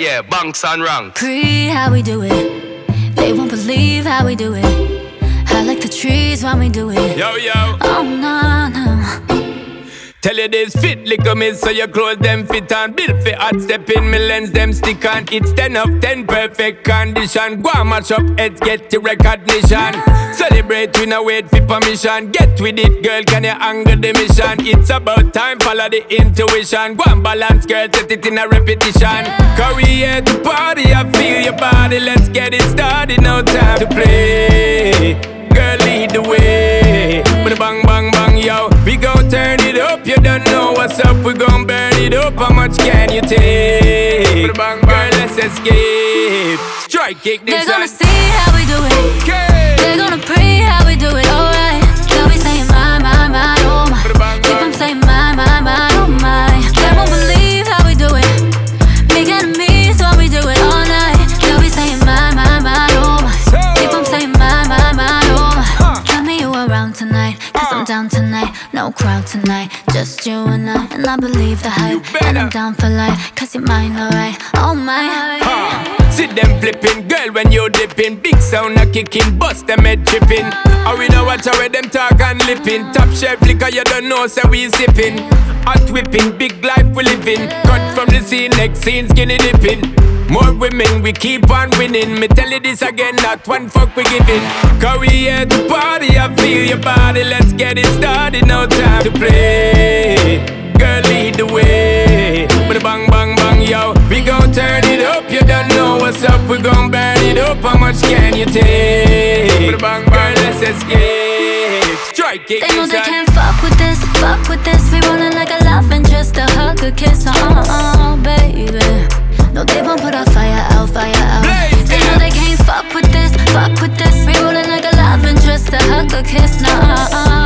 Yeah, bunks and ranks. Pre, how we do it. They won't believe how we do it. I like the trees when we do it. Yo, yo. Oh, no, no. Tell you this fit, lick me so your clothes them fit on. Built for hot step in me lens them stick on. It's 10 of 10 perfect condition. Go and mash up heads get the recognition. Celebrate we no wait for permission. Get with it girl, can you angle the mission? It's about time, follow the intuition. Go and balance girl, set it in a repetition. Cause we here to party, I feel your body. Let's get it started, no time to play. Girl lead the way. With a bang bang bang yo. We gon' turn it up, you don't know what's up. We gon' burn it up, how much can you take? With a bang bang, let's escape. Strike kick this. They're gonna see how we do it. Okay. They're gonna pray how we do it, alright. They'll be saying my, oh my. Keep them saying my, oh my. They won't believe how we do it. Make enemies when we do it all night. They'll be saying my, oh my. Keep them saying my, oh my. Tell me you around tonight, cause I'm down tonight. No crowd tonight, just you and I believe the hype. And I'm down for life, cause you're mine, alright. Oh my. See them flipping, girl when you dipping. Big sound a kicking, bust them head tripping. And we don't watch how them talk and lipping. Top shelf liquor you don't know so we sipping. Hot whipping, big life we living. Cut from the scene, next scene skinny dipping. More women, we keep on winning. Me tell you this again, not one fuck we giving. Cause we here to party, I feel your body. Let's get it started, no time to play. Girl lead the way. With a bang bang bang yo. We gon' turn it up, you don't know what's up. We gon' burn it up, how much can you take? With a bang bang, let's escape. Strike it. They know they can't fuck with this, fuck with this. We rollin' like a love interest, a hug, a kiss, baby. No, they won't put our fire out, fire out. Blaze, they know they can't fuck with this, fuck with this. We rollin' like a love interest, a hug, a kiss,